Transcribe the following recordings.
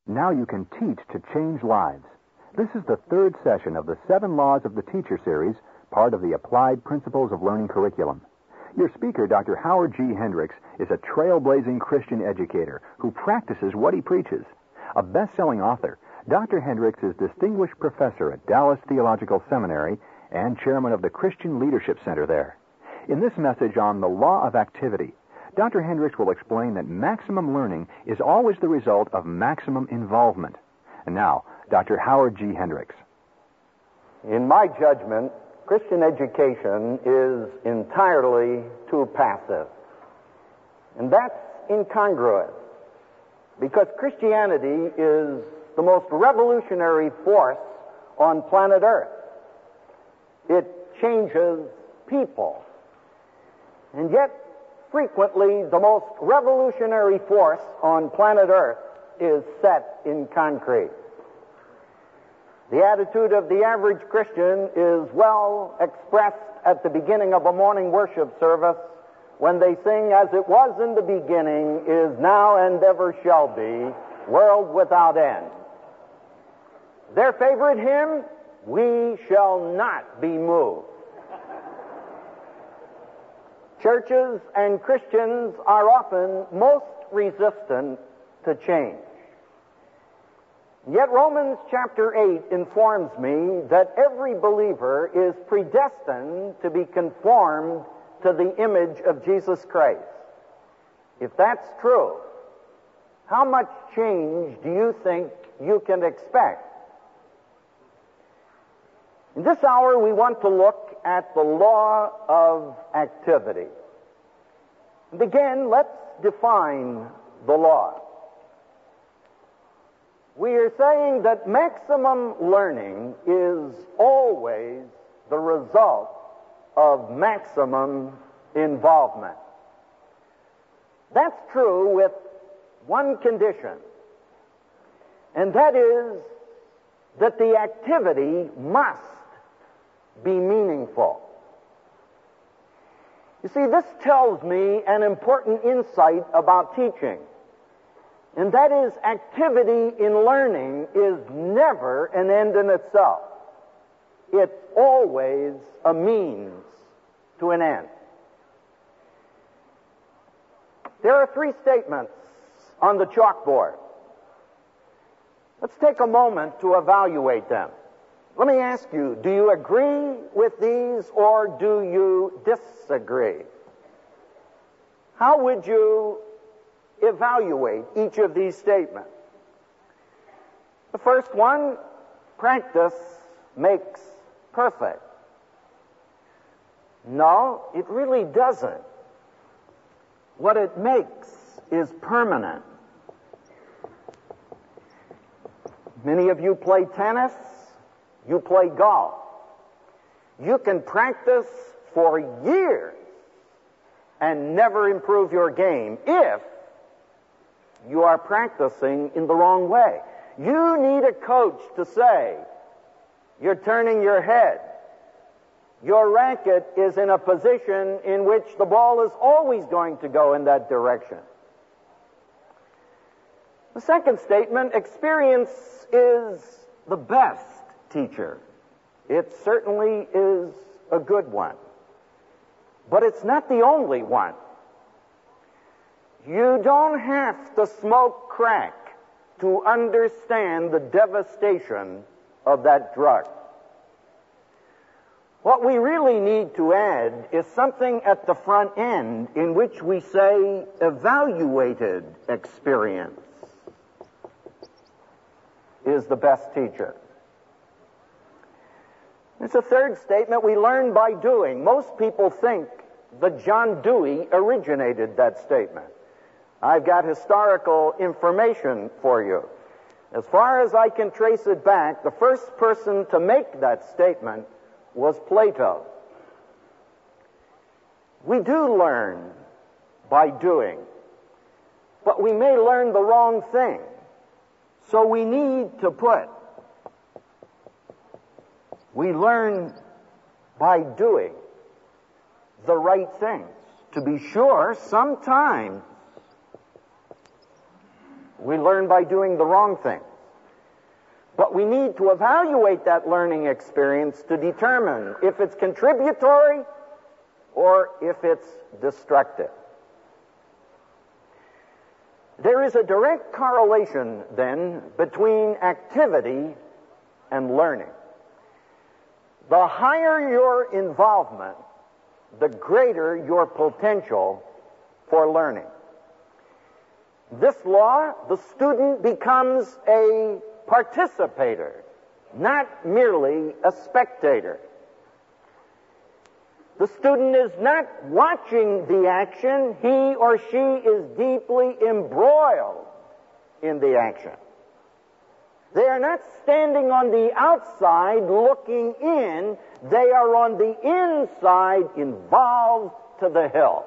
Now you can teach to change lives. This is the third session of the 7 Laws of the Teacher series, part of the Applied Principles of Learning curriculum. Your speaker, Dr. Howard G. Hendricks, is a trailblazing Christian educator who practices what he preaches. A best-selling author, Dr. Hendricks is Distinguished Professor at Dallas Theological Seminary and Chairman of the Christian Leadership Center there. In this message on the law of activity, Dr. Hendricks will explain that maximum learning is always the result of maximum involvement. And now, Dr. Howard G. Hendricks. In my judgment, Christian education is entirely too passive. And that's incongruous, because Christianity is the most revolutionary force on planet Earth. It changes people. And yet, frequently, the most revolutionary force on planet Earth is set in concrete. The attitude of the average Christian is well expressed at the beginning of a morning worship service when they sing, "As it was in the beginning, is now, and ever shall be, world without end." Their favorite hymn, "We shall not be moved." Churches and Christians are often most resistant to change. Yet Romans chapter 8 informs me that every believer is predestined to be conformed to the image of Jesus Christ. If that's true, how much change do you think you can expect? In this hour, we want to look at the law of activity. And again, let's define the law. We are saying that maximum learning is always the result of maximum involvement. That's true with one condition, and that is that the activity must be meaningful. You see, this tells me an important insight about teaching, and that is activity in learning is never an end in itself. It's always a means to an end. There are 3 statements on the chalkboard. Let's take a moment to evaluate them. Let me ask you, do you agree with these or do you disagree? How would you evaluate each of these statements? The first one, practice makes perfect. No, it really doesn't. What it makes is permanent. Many of you play tennis. You play golf. You can practice for years and never improve your game if you are practicing in the wrong way. You need a coach to say, "You're turning your head. Your racket is in a position in which the ball is always going to go in that direction." The second statement, experience is the best teacher. It certainly is a good one. But it's not the only one. You don't have to smoke crack to understand the devastation of that drug. What we really need to add is something at the front end in which we say evaluated experience is the best teacher. It's a third statement, we learn by doing. Most people think that John Dewey originated that statement. I've got historical information for you. As far as I can trace it back, the first person to make that statement was Plato. We do learn by doing, but we may learn the wrong thing. So we need to put, we learn by doing the right things. To be sure, sometimes We learn by doing the wrong thing. But we need to evaluate that learning experience to determine if it's contributory or if it's destructive. There is a direct correlation, then, between activity and learning. The higher your involvement, the greater your potential for learning. This law, the student becomes a participator, not merely a spectator. The student is not watching the action, he or she is deeply embroiled in the action. They are not standing on the outside looking in, they are on the inside involved to the hilt.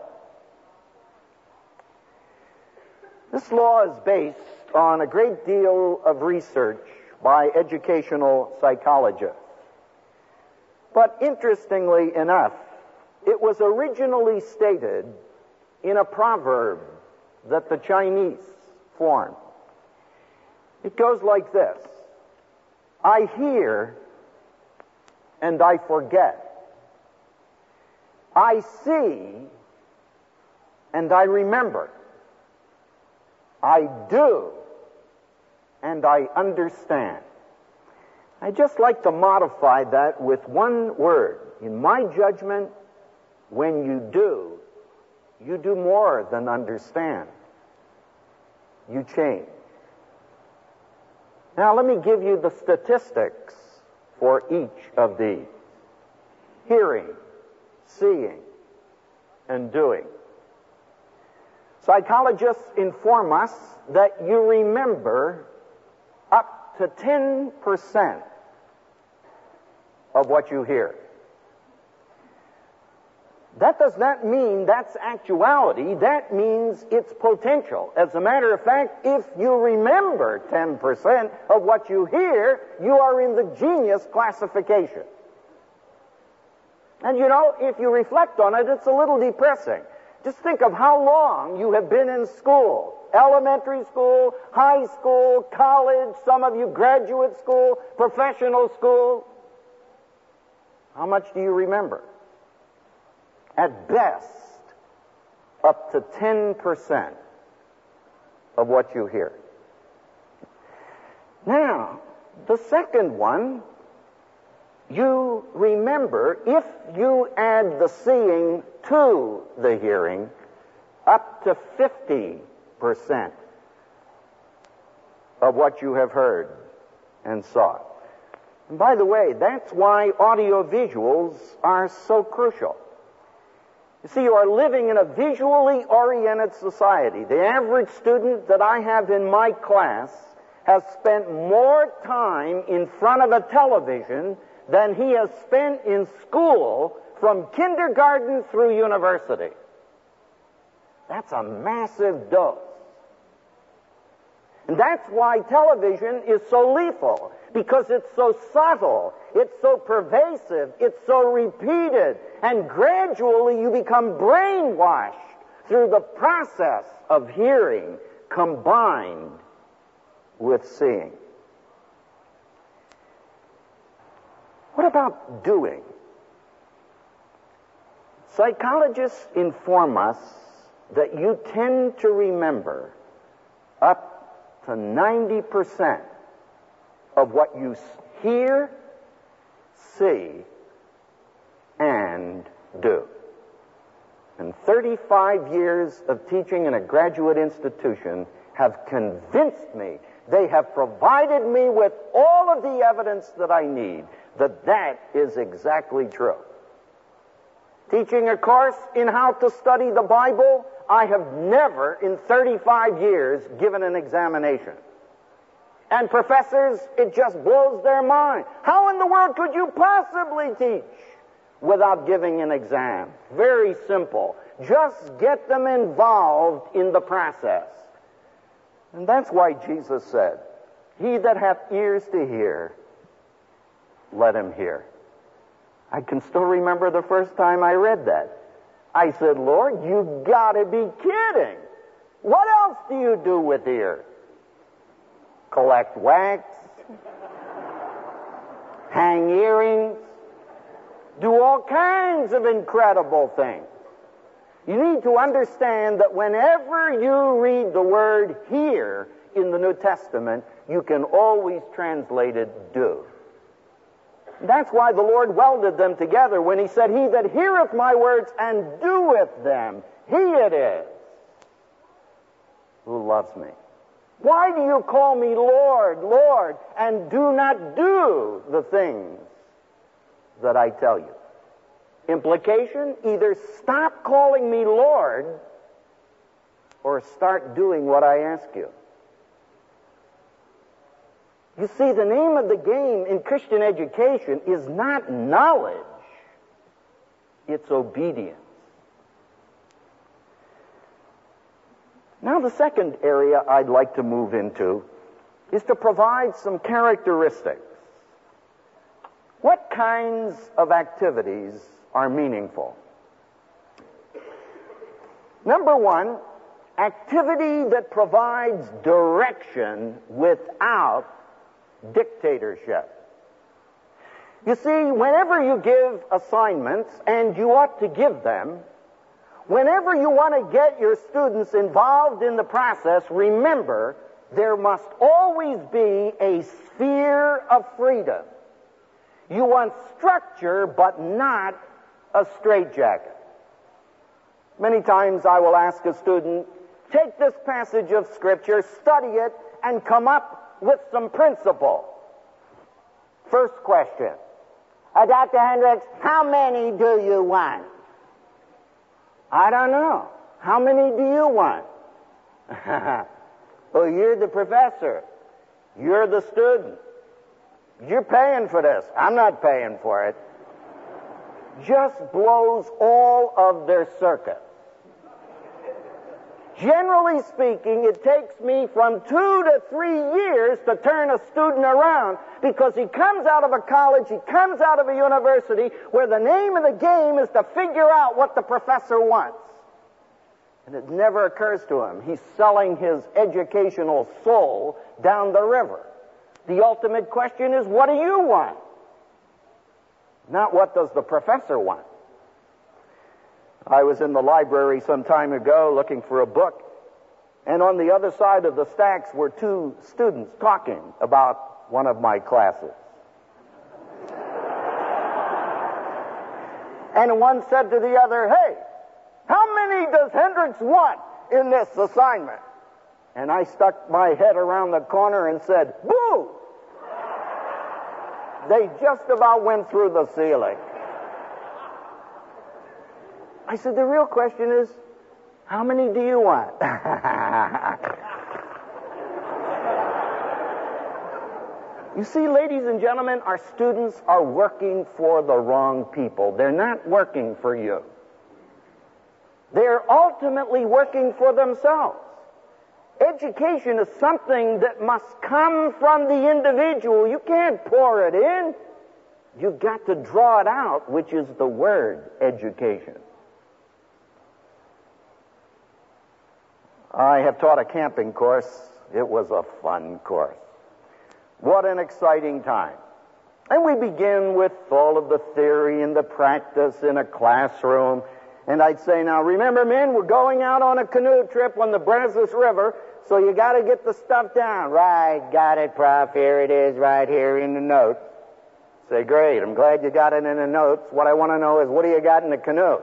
This law is based on a great deal of research by educational psychologists. But interestingly enough, it was originally stated in a proverb that the Chinese formed. It goes like this: I hear and I forget. I see and I remember. I do and I understand. I'd just like to modify that with one word. In my judgment, when you do more than understand. You change. Now let me give you the statistics for each of these. Hearing, seeing, and doing. Psychologists inform us that you remember up to 10% of what you hear. That does not mean that's actuality. That means it's potential. As a matter of fact, if you remember 10% of what you hear, you are in the genius classification. And you know, if you reflect on it, it's a little depressing. Just think of how long you have been in school. Elementary school, high school, college, some of you graduate school, professional school. How much do you remember? At best, up to 10% of what you hear. Now, the second one, you remember, if you add the seeing to the hearing, up to 50% of what you have heard and saw. And by the way, that's why audiovisuals are so crucial. You see, you are living in a visually oriented society. The average student that I have in my class has spent more time in front of a television than he has spent in school from kindergarten through university. That's a massive dose. And that's why television is so lethal, because it's so subtle, it's so pervasive, it's so repeated, and gradually you become brainwashed through the process of hearing combined with seeing. What about doing? Psychologists inform us that you tend to remember up to 90% of what you hear, see, and do. And 35 years of teaching in a graduate institution have convinced me, they have provided me with all of the evidence that I need, that that is exactly true. Teaching a course in how to study the Bible, I have never in 35 years given an examination. And professors, it just blows their mind. How in the world could you possibly teach without giving an exam? Very simple. Just get them involved in the process. And that's why Jesus said, "He that hath ears to hear, let him hear." I can still remember the first time I read that. I said, "Lord, you gotta be kidding. What else do you do with ears?" collect wax, hang earrings, do all kinds of incredible things. You need to understand that whenever you read the word hear in the New Testament, you can always translate it do. That's why the Lord welded them together when he said, "He that heareth my words and doeth them, he it is who loves me." Why do you call me Lord, Lord, and do not do the things that I tell you? Implication, either stop calling me Lord or start doing what I ask you. You see, the name of the game in Christian education is not knowledge, it's obedience. Now, the second area I'd like to move into is to provide some characteristics. What kinds of activities are meaningful? Number one, activity that provides direction without dictatorship. You see, whenever you give assignments, and you ought to give them, whenever you want to get your students involved in the process, remember, there must always be a sphere of freedom. You want structure, but not a straitjacket. Many times I will ask a student, take this passage of Scripture, study it, and come up with some principle. First question. Dr. Hendricks, how many do you want? I don't know. How many do you want? Well, you're the professor. You're the student. You're paying for this. I'm not paying for it. Just blows all of their circuits. Generally speaking, it takes me from 2 to 3 years to turn a student around, because he comes out of a college, he comes out of a university where the name of the game is to figure out what the professor wants. And it never occurs to him. He's selling his educational soul down the river. The ultimate question is, what do you want? Not what does the professor want. I was in the library some time ago looking for a book, and on the other side of the stacks were 2 students talking about one of my classes. And one said to the other, "Hey, how many does Hendricks want in this assignment?" And I stuck my head around the corner and said, "Boo!" They just about went through the ceiling. I said, the real question is, how many do you want? You see, ladies and gentlemen, our students are working for the wrong people. They're not working for you. They're ultimately working for themselves. Education is something that must come from the individual. You can't pour it in. You've got to draw it out, which is the word education. I have taught a camping course. It was a fun course. What an exciting time. And we begin with all of the theory and the practice in a classroom. And I'd say, now remember, men, we're going out on a canoe trip on the Brazos River, so you got to get the stuff down. Right, got it, Prof. Here it is right here in the notes. Say, great, I'm glad you got it in the notes. What I want to know is, what do you got in the canoe?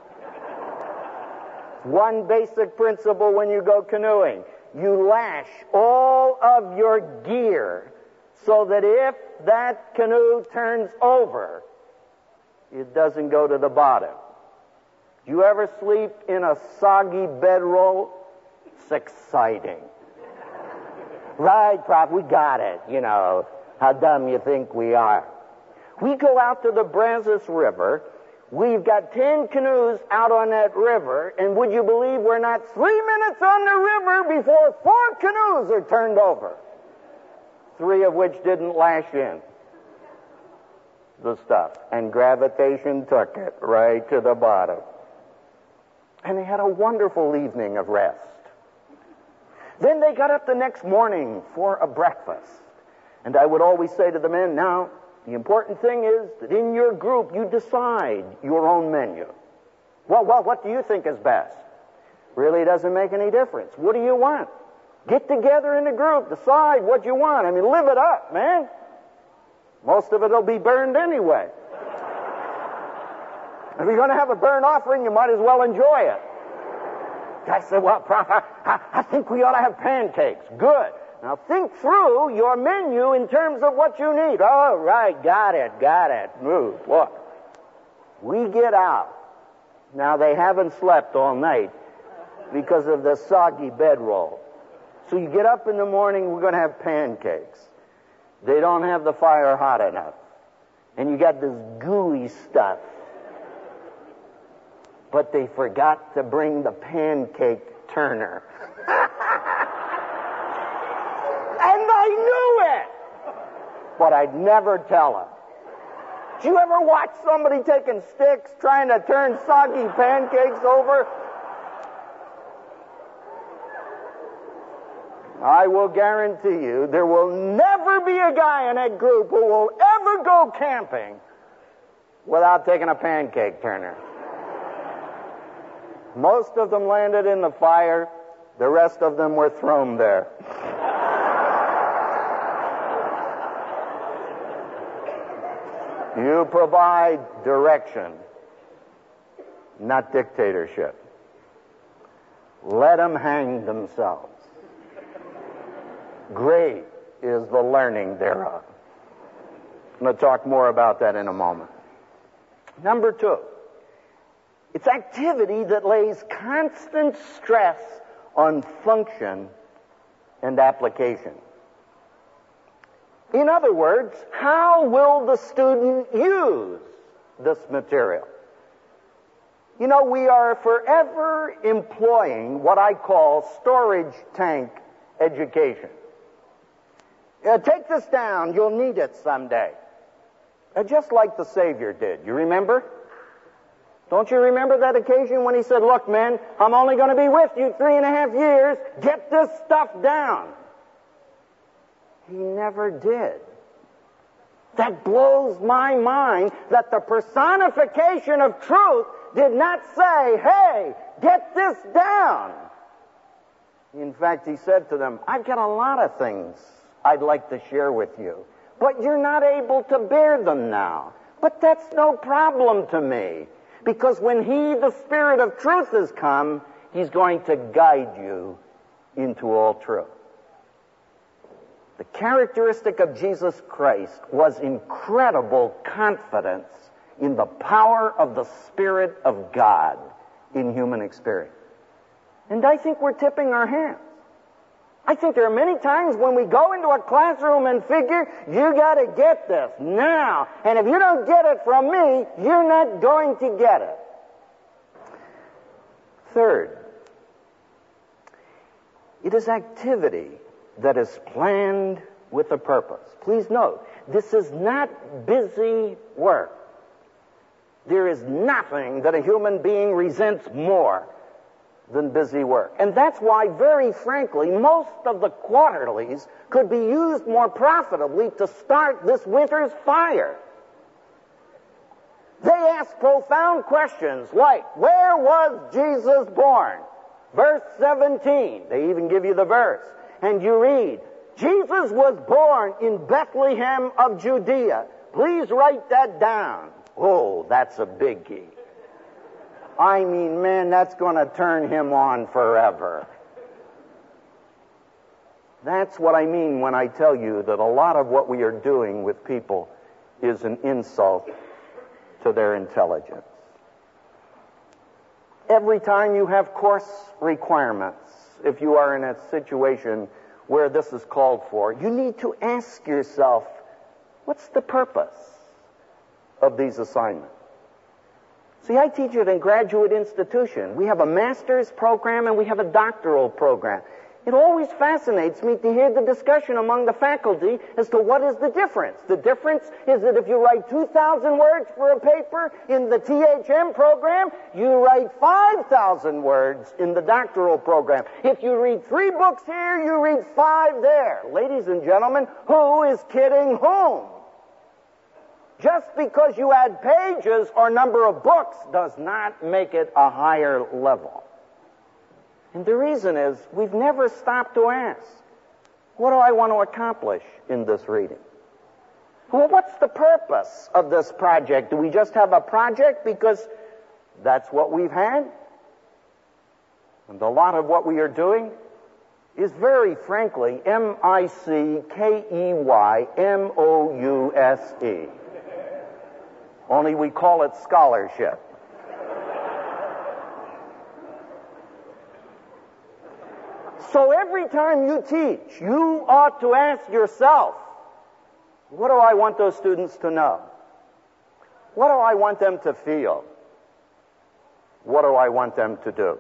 One basic principle when you go canoeing. You lash all of your gear so that if that canoe turns over, it doesn't go to the bottom. Do you ever sleep in a soggy bedroll? It's exciting. Right, Prof, we got it. You know, how dumb you think we are. We go out to the Brazos River. We've got 10 canoes out on that river, and would you believe we're not 3 minutes on the river before 4 canoes are turned over, 3 of which didn't lash in the stuff, and gravitation took it right to the bottom. And they had a wonderful evening of rest. Then they got up the next morning for a breakfast. And I would always say to the men, now, the important thing is that in your group you decide your own menu. Well, what do you think is best? Really doesn't make any difference. What do you want? Get together in a group, decide what you want. I mean, live it up, man. Most of it will be burned anyway. If you're going to have a burnt offering, you might as well enjoy it. I said, well, Prof, I think we ought to have pancakes. Good. Now think through your menu in terms of what you need. All right, got it. Look, we get out. Now, they haven't slept all night because of the soggy bedroll. So you get up in the morning, we're going to have pancakes. They don't have the fire hot enough. And you got this gooey stuff. But they forgot to bring the pancake turner. And I knew it! But I'd never tell them. Did you ever watch somebody taking sticks trying to turn soggy pancakes over? I will guarantee you there will never be a guy in that group who will ever go camping without taking a pancake turner. Most of them landed in the fire. The rest of them were thrown there. You provide direction, not dictatorship. Let them hang themselves. Great is the learning thereof. I'm going to talk more about that in a moment. Number 2, it's activity that lays constant stress on function and application. In other words, how will the student use this material? You know, we are forever employing what I call storage tank education. Take this down, you'll need it someday. Just like the Savior did. You remember? Don't you remember that occasion when he said, look, men, I'm only going to be with you 3.5 years. Get this stuff down. He never did. That blows my mind that the personification of truth did not say, hey, get this down. In fact, he said to them, I've got a lot of things I'd like to share with you, but you're not able to bear them now. But that's no problem to me, because when he, the Spirit of truth, has come, he's going to guide you into all truth. The characteristic of Jesus Christ was incredible confidence in the power of the Spirit of God in human experience. And I think we're tipping our hands. I think there are many times when we go into a classroom and figure, you got to get this now. And if you don't get it from me, you're not going to get it. Third, it is activity that is planned with a purpose. Please note, this is not busy work. There is nothing that a human being resents more than busy work. And that's why, very frankly, most of the quarterlies could be used more profitably to start this winter's fire. They ask profound questions like, where was Jesus born? Verse 17. They even give you the verse. And you read, Jesus was born in Bethlehem of Judea. Please write that down. Oh, that's a biggie. I mean, man, that's going to turn him on forever. That's what I mean when I tell you that a lot of what we are doing with people is an insult to their intelligence. Every time you have course requirements, if you are in a situation where this is called for, you need to ask yourself, what's the purpose of these assignments? See, I teach at a graduate institution. We have a master's program and we have a doctoral program. It always fascinates me to hear the discussion among the faculty as to what is the difference. The difference is that if you write 2,000 words for a paper in the THM program, you write 5,000 words in the doctoral program. If you read 3 books here, you read 5 there. Ladies and gentlemen, who is kidding whom? Just because you add pages or number of books does not make it a higher level. And the reason is, we've never stopped to ask, what do I want to accomplish in this reading? Well, what's the purpose of this project? Do we just have a project because that's what we've had? And a lot of what we are doing is very frankly M-I-C-K-E-Y-M-O-U-S-E. Only we call it scholarship. So every time you teach, you ought to ask yourself, what do I want those students to know? What do I want them to feel? What do I want them to do?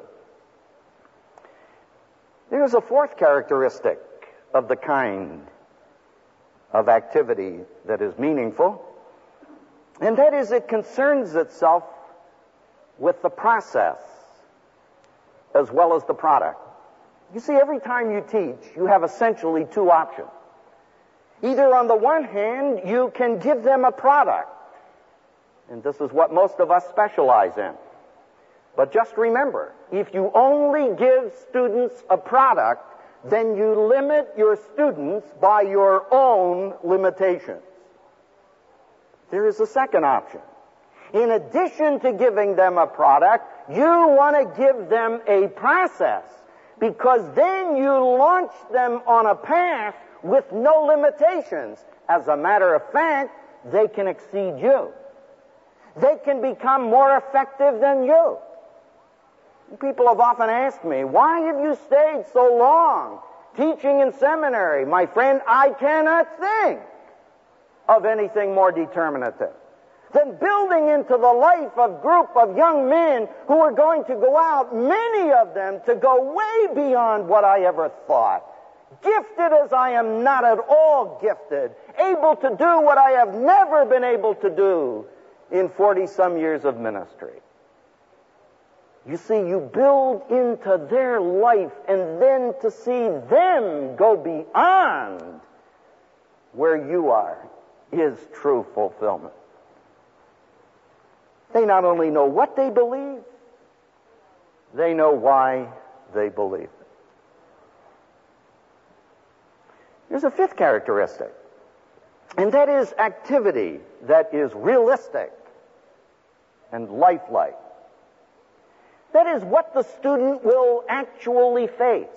There's a fourth characteristic of the kind of activity that is meaningful, and that is it concerns itself with the process as well as the product. You see, every time you teach, you have essentially 2 options. Either on the one hand, you can give them a product, and this is what most of us specialize in. But just remember, if you only give students a product, then you limit your students by your own limitations. There is a second option. In addition to giving them a product, you want to give them a process, because then you launch them on a path with no limitations. As a matter of fact, they can exceed you. They can become more effective than you. People have often asked me, why have you stayed so long teaching in seminary? My friend, I cannot think of anything more determinative than building into the life of a group of young men who are going to go out, many of them, to go way beyond what I ever thought. Gifted as I am not at all gifted, able to do what I have never been able to do in 40-some years of ministry. You see, you build into their life, and then to see them go beyond where you are is true fulfillment. They not only know what they believe, they know why they believe it. There's a fifth characteristic, and that is activity that is realistic and lifelike. That is what the student will actually face.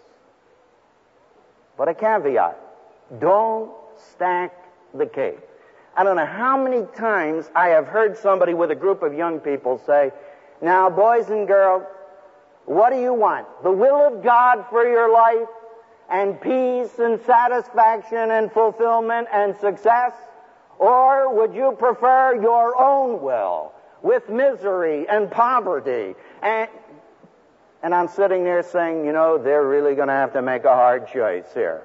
But a caveat, don't stack the case. I don't know how many times I have heard somebody with a group of young people say, now, boys and girls, what do you want? The will of God for your life, and peace and satisfaction and fulfillment and success? Or would you prefer your own will with misery and poverty? And I'm sitting there saying, you know, they're really going to have to make a hard choice here.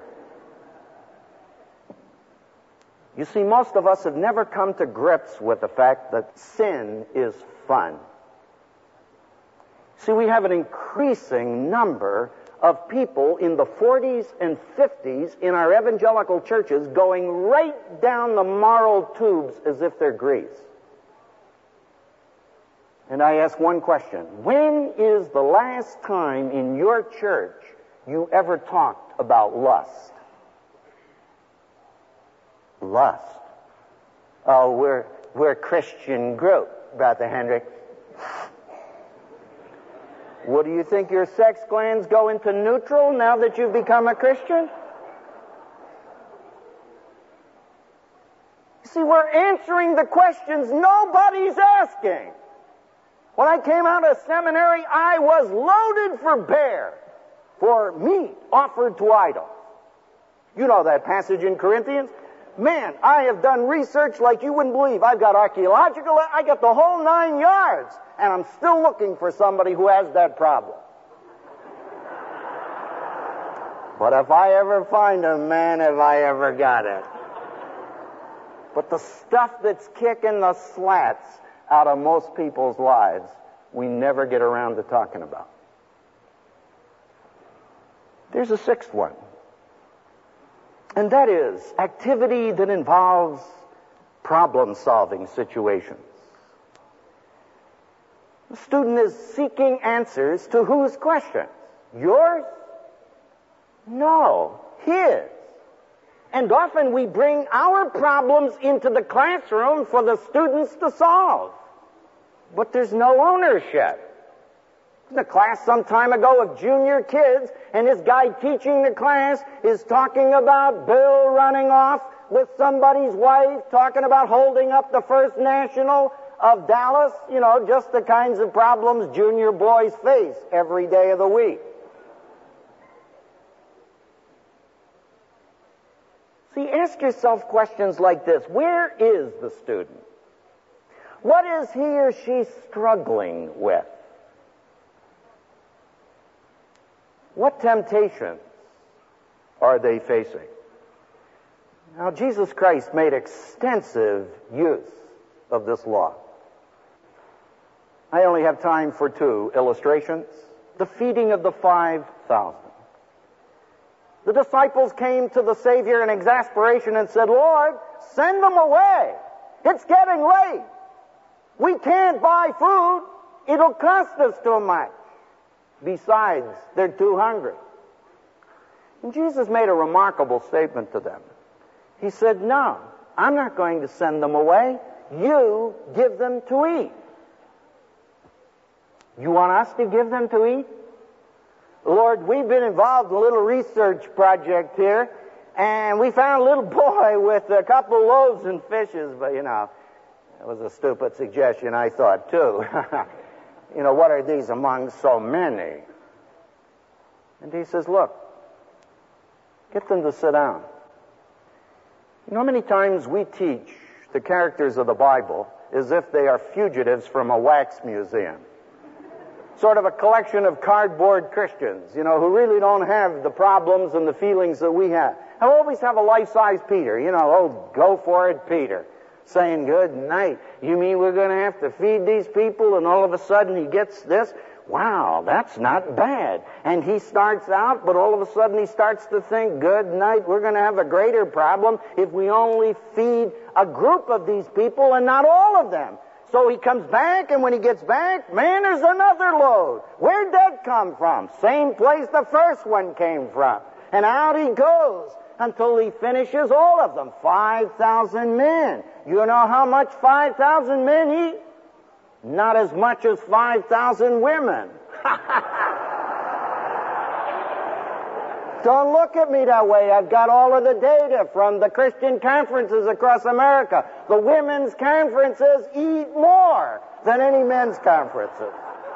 You see, most of us have never come to grips with the fact that sin is fun. See, we have an increasing number of people in the 40s and 50s in our evangelical churches going right down the moral tubes as if they're grease. And I ask one question. When is the last time in your church you ever talked about lust? Lust. Oh, we're a Christian group, Brother Hendricks. What do you think, your sex glands go into neutral now that you've become a Christian? See, we're answering the questions nobody's asking. When I came out of seminary, I was loaded for bear for meat offered to idols. You know that passage in Corinthians? Man, I have done research like you wouldn't believe. I've got archaeological, I got the whole 9 yards, and I'm still looking for somebody who has that problem. But if I ever find him, man, have I ever got it. But the stuff that's kicking the slats out of most people's lives, we never get around to talking about. There's a sixth one. And that is activity that involves problem-solving situations. The student is seeking answers to whose questions? Yours? No, his. And often we bring our problems into the classroom for the students to solve. But there's no ownership. In a class some time ago of junior kids, and this guy teaching the class is talking about Bill running off with somebody's wife, talking about holding up the First National of Dallas, just the kinds of problems junior boys face every day of the week. See, ask yourself questions like this. Where is the student? What is he or she struggling with? What temptations are they facing? Now, Jesus Christ made extensive use of this law. I only have time for two illustrations. The feeding of the 5,000. The disciples came to the Savior in exasperation and said, Lord, send them away. It's getting late. We can't buy food. It'll cost us too much. Besides, they're too hungry. And Jesus made a remarkable statement to them. He said, no, I'm not going to send them away. You give them to eat. You want us to give them to eat? Lord, we've been involved in a little research project here, and we found a little boy with a couple of loaves and fishes, but, it was a stupid suggestion, I thought, too. What are these among so many? And he says, look, get them to sit down. How many times we teach the characters of the Bible as if they are fugitives from a wax museum? Sort of a collection of cardboard Christians, who really don't have the problems and the feelings that we have. I always have a life-size Peter, go for it, Peter, saying, good night. You mean we're going to have to feed these people? And all of a sudden he gets this? Wow, that's not bad. And he starts out, but all of a sudden he starts to think, good night, we're going to have a greater problem if we only feed a group of these people and not all of them. So he comes back, and when he gets back, man, there's another load. Where'd that come from? Same place the first one came from. And out he goes until he finishes all of them. 5,000 men. You know how much 5,000 men eat? Not as much as 5,000 women. Don't look at me that way. I've got all of the data from the Christian conferences across America. The women's conferences eat more than any men's conferences.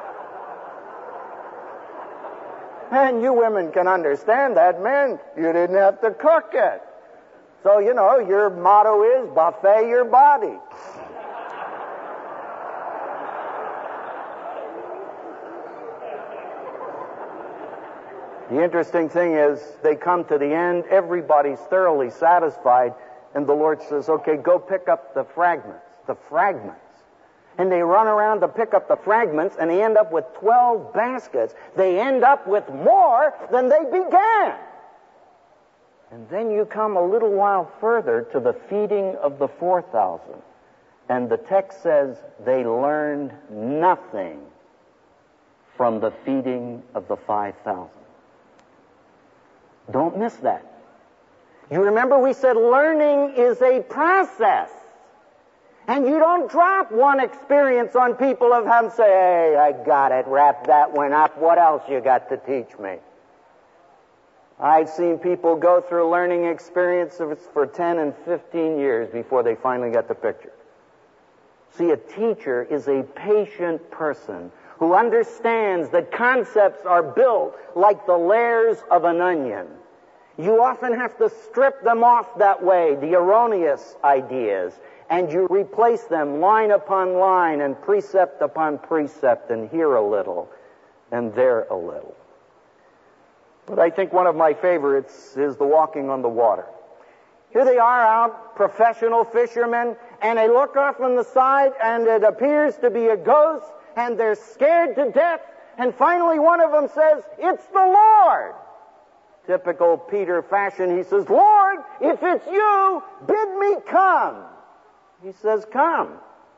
And you women can understand that. Men, you didn't have to cook it. So, your motto is buffet your body. The interesting thing is, they come to the end, everybody's thoroughly satisfied, and the Lord says, okay, go pick up the fragments. And they run around to pick up the fragments, and they end up with 12 baskets. They end up with more than they began. And then you come a little while further to the feeding of the 4,000. And the text says they learned nothing from the feeding of the 5,000. Don't miss that. You remember we said learning is a process. And you don't drop one experience on people of and say, hey, I got it, wrap that one up. What else you got to teach me? I've seen people go through learning experiences for 10 and 15 years before they finally get the picture. See, a teacher is a patient person who understands that concepts are built like the layers of an onion. You often have to strip them off that way, the erroneous ideas, and you replace them line upon line and precept upon precept, and here a little and there a little. But I think one of my favorites is the walking on the water. Here they are out, professional fishermen, and they look off on the side, and it appears to be a ghost, and they're scared to death, and finally one of them says, "It's the Lord." Typical Peter fashion, he says, "Lord, if it's you, bid me come." He says, "Come."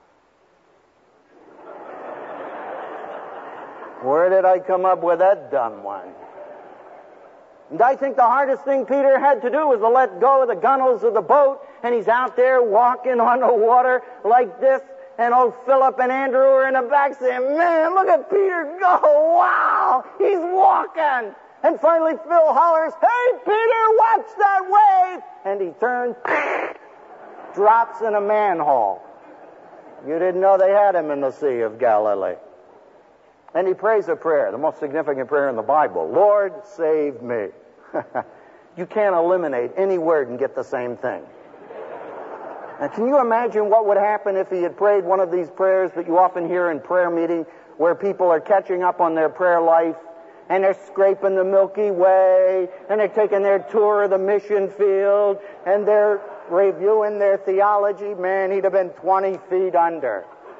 Where did I come up with that dumb one? And I think the hardest thing Peter had to do was to let go of the gunwales of the boat, and he's out there walking on the water like this, and old Philip and Andrew are in the back saying, "Man, look at Peter go! Wow, he's walking!" And finally Phil hollers, "Hey, Peter, watch that wave!" And he turns, drops in a manhole. You didn't know they had him in the Sea of Galilee. And he prays a prayer, the most significant prayer in the Bible. "Lord, save me." You can't eliminate any word and get the same thing. Now, can you imagine what would happen if he had prayed one of these prayers that you often hear in prayer meeting, where people are catching up on their prayer life, and they're scraping the Milky Way, and they're taking their tour of the mission field, and they're reviewing their theology? Man, he'd have been 20 feet under.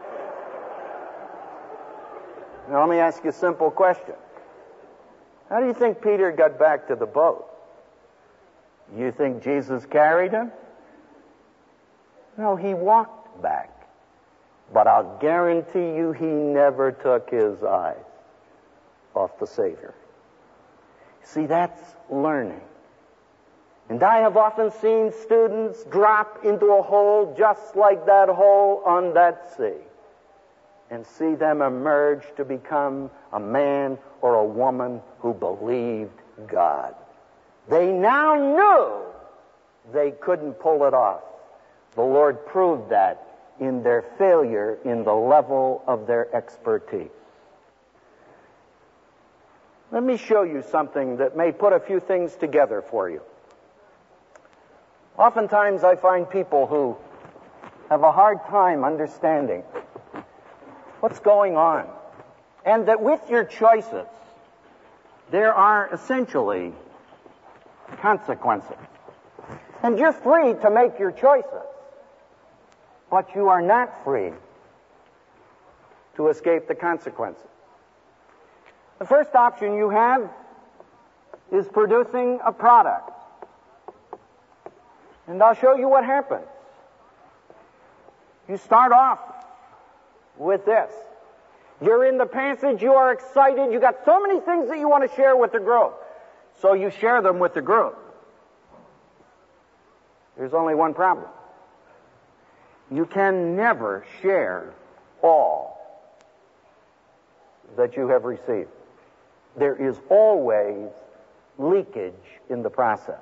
Now, let me ask you a simple question. How do you think Peter got back to the boat? You think Jesus carried him? No, he walked back. But I'll guarantee you he never took his eyes off the Savior. See, that's learning. And I have often seen students drop into a hole just like that hole on that sea, and see them emerge to become a man or a woman who believed God. They now knew they couldn't pull it off. The Lord proved that in their failure in the level of their expertise. Let me show you something that may put a few things together for you. Oftentimes I find people who have a hard time understanding what's going on, and that with your choices there are essentially consequences. And you're free to make your choices, but you are not free to escape the consequences. The first option you have is producing a product. And I'll show you what happens. You start off with this. You're in the passage, you are excited, you got so many things that you want to share with the group. So you share them with the group. There's only one problem. You can never share all that you have received. There is always leakage in the process.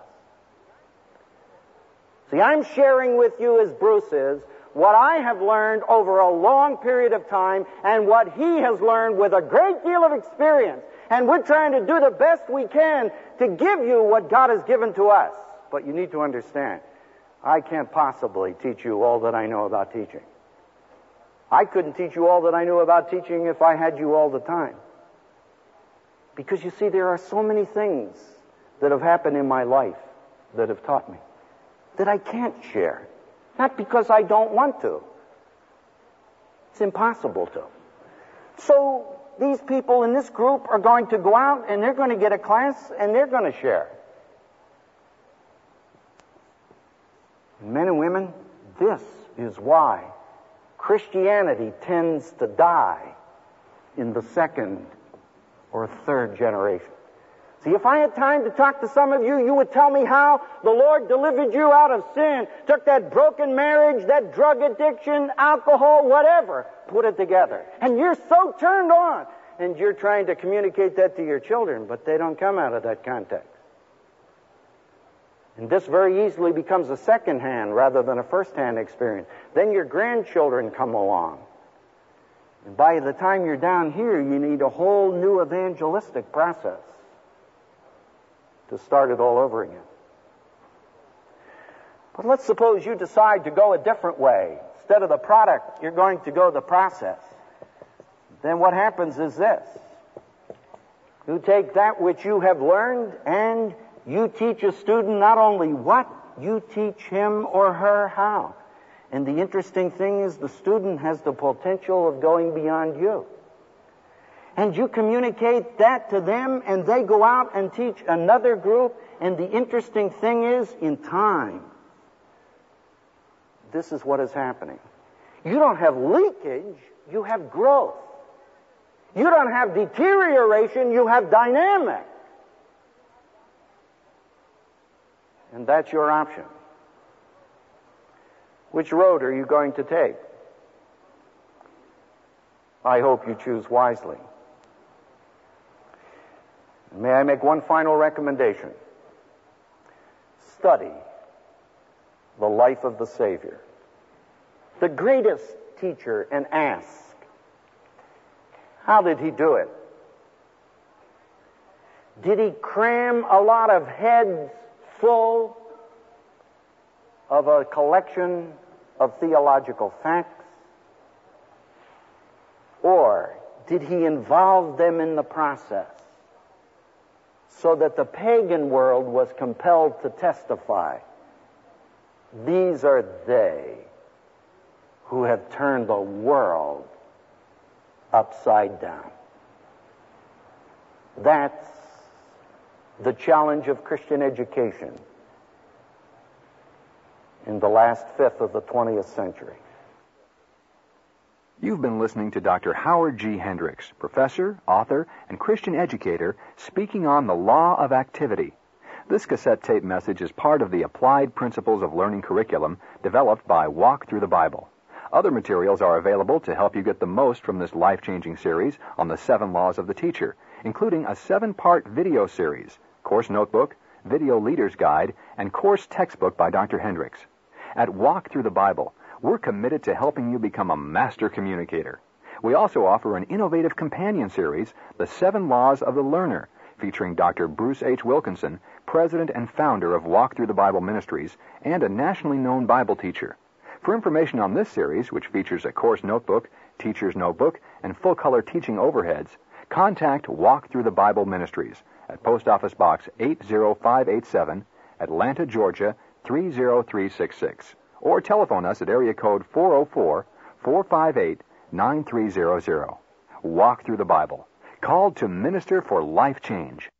See, I'm sharing with you, as Bruce is, what I have learned over a long period of time, and what he has learned with a great deal of experience. And we're trying to do the best we can to give you what God has given to us. But you need to understand, I can't possibly teach you all that I know about teaching. I couldn't teach you all that I knew about teaching if I had you all the time. Because you see, there are so many things that have happened in my life that have taught me that I can't share. Not because I don't want to. It's impossible to. So these people in this group are going to go out and they're going to get a class and they're going to share. Men and women, this is why Christianity tends to die in the second or third generation. See, if I had time to talk to some of you, you would tell me how the Lord delivered you out of sin, took that broken marriage, that drug addiction, alcohol, whatever, put it together. And you're so turned on, and you're trying to communicate that to your children, but they don't come out of that context. And this very easily becomes a second-hand rather than a first-hand experience. Then your grandchildren come along. And by the time you're down here, you need a whole new evangelistic process to start it all over again. But let's suppose you decide to go a different way. Instead of the product, you're going to go the process. Then what happens is this. You take that which you have learned and you teach a student not only what, you teach him or her how. And the interesting thing is the student has the potential of going beyond you. And you communicate that to them, and they go out and teach another group. And the interesting thing is, in time, this is what is happening. You don't have leakage, you have growth. You don't have deterioration, you have dynamic. And that's your option. Which road are you going to take? I hope you choose wisely. May I make one final recommendation? Study the life of the Savior, the greatest teacher, and ask, how did he do it? Did he cram a lot of heads full of a collection of theological facts? Or did he involve them in the process so that the pagan world was compelled to testify, these are they who have turned the world upside down? That's the challenge of Christian education in the last fifth of the 20th century. You've been listening to Dr. Howard G. Hendricks, professor, author, and Christian educator, speaking on the law of activity. This cassette tape message is part of the Applied Principles of Learning curriculum developed by Walk Through the Bible. Other materials are available to help you get the most from this life-changing series on the 7 Laws of the Teacher, including a 7-part video series, course notebook, video leader's guide, and course textbook by Dr. Hendricks. At Walk Through the Bible, we're committed to helping you become a master communicator. We also offer an innovative companion series, The 7 Laws of the Learner, featuring Dr. Bruce H. Wilkinson, president and founder of Walk Through the Bible Ministries, and a nationally known Bible teacher. For information on this series, which features a course notebook, teacher's notebook, and full-color teaching overheads, contact Walk Through the Bible Ministries at Post Office Box 80587, Atlanta, Georgia 30366, or telephone us at area code 404-458-9300. Walk Through the Bible. Called to minister for life change.